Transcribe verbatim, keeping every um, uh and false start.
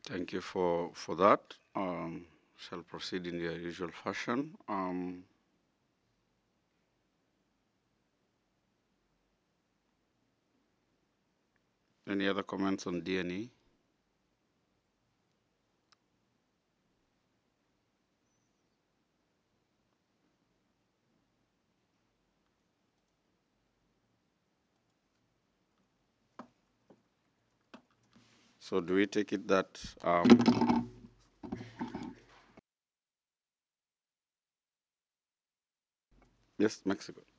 Thank you for, for that. Um, shall proceed in the usual fashion. Um, any other comments on D N E? So do we take it that, um, yes, Mexico.